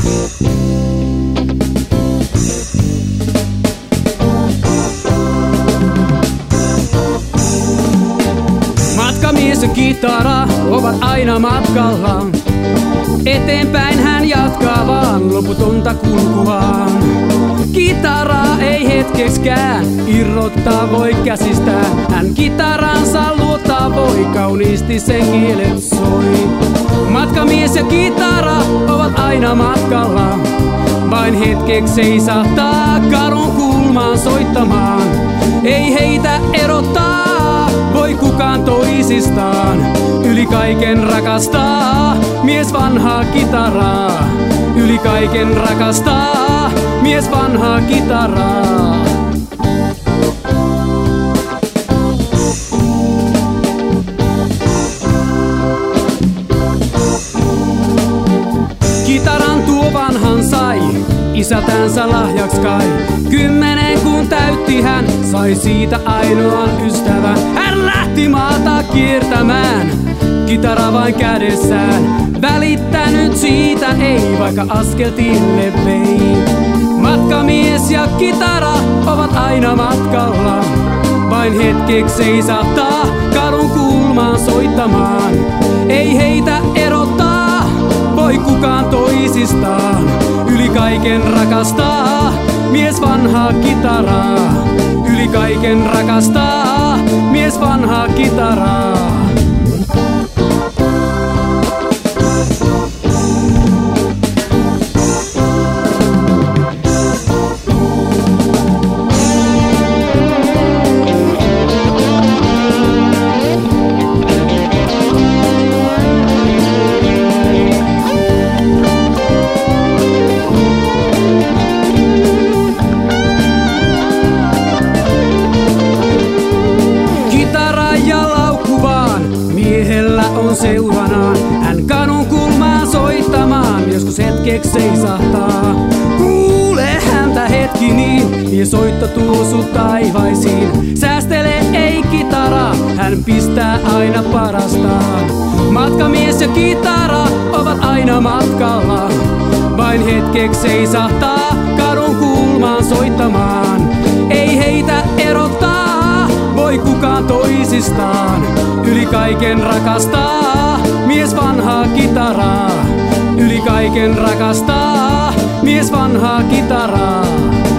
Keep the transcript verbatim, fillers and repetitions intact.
Matkamies ja kitara ovat aina matkalla. Eteenpäin hän jatkaa vaan loputonta kulkuaan. Kitaraa ei hetkekskään irrottaa voi käsistään. Hän kitaransa luottaa voi, kauniisti sen kielet soi. Matkamies ja kitara ovat aina matkalla. Vain hetkeksi seisahtaa kadun kulmaan soittamaan. Ei heitä erottaa, voi kukaan toisistaan. Yli kaiken rakastaa mies vanhaa kitaraa. Yli kaiken rakastaa mies vanhaa kitaraa. Kitaran tuo vanhan sai isältänsä lahjaks kai. Kymmenen kun täytti hän sai siitä ainoan ystävän. Hän lähti maata kiertämään, kitara vain kädessään. Välittänyt siitä ei, vaikka askeltille vei. Matkamies ja kitara ovat aina matkalla. Vain hetkeksi seisahtaa kadun kulmaan soittamaan. Ei heitä erottaa, voi kukaan toisistaan. Yli kaiken rakastaa mies vanhaa kitaraa. Yli kaiken rakastaa mies vanhaa kitaraa. Seuranaan hän kadun kulmaan soittamaan, joskus hetkeksi seisahtaa. Kuule häntä hetki niin, ja soitto tuo sut taivaisiin. Säästele ei kitara, hän pistää aina parastaan. Matkamies ja kitara ovat aina matkalla. Vain hetkeksi seisahtaa kadun kulmaan soittamaan. Ei heitä erottaa, voi kukaan toisistaan. Yli kaiken rakastaa mies vanhaa kitaraa. Yli kaiken rakastaa mies vanhaa kitaraa.